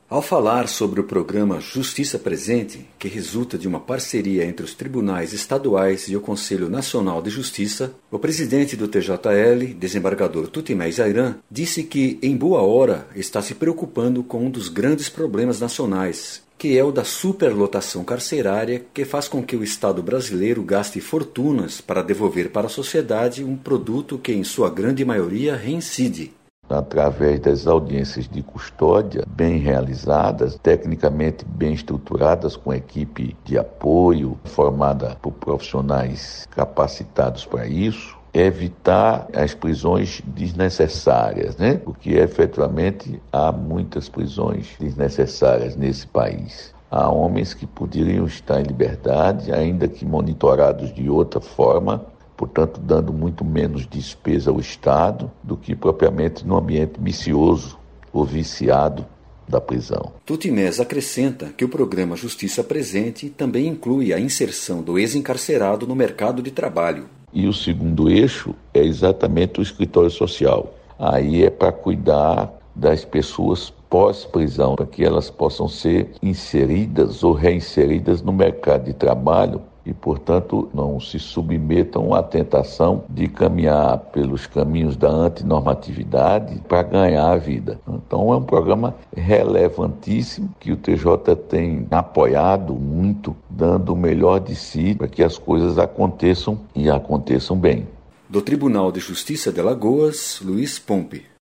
Ao falar sobre o programa Justiça Presente, que resulta de uma parceria entre os tribunais estaduais e o Conselho Nacional de Justiça, o presidente do TJL, desembargador Tutimé Zairan, disse que, em boa hora, está se preocupando com um dos grandes problemas nacionais, que é o da superlotação carcerária, que faz com que o Estado brasileiro gaste fortunas para devolver para a sociedade um produto que, em sua grande maioria, reincide. Através das audiências de custódia bem realizadas, tecnicamente bem estruturadas, com equipe de apoio formada por profissionais capacitados para isso, evitar as prisões desnecessárias, Porque efetivamente há muitas prisões desnecessárias nesse país. Há homens que poderiam estar em liberdade, ainda que monitorados de outra forma, portanto, dando muito menos despesa ao Estado do que propriamente no ambiente vicioso ou viciado da prisão. Tutimés acrescenta que o programa Justiça Presente também inclui a inserção do ex-encarcerado no mercado de trabalho. E o segundo eixo é exatamente o escritório social. Aí é para cuidar das pessoas pós-prisão, para que elas possam ser inseridas ou reinseridas no mercado de trabalho e, portanto, não se submetam à tentação de caminhar pelos caminhos da antinormatividade para ganhar a vida. Então, é um programa relevantíssimo que o TJ tem apoiado muito, dando o melhor de si para que as coisas aconteçam e aconteçam bem. Do Tribunal de Justiça de Alagoas, Luiz Pompe.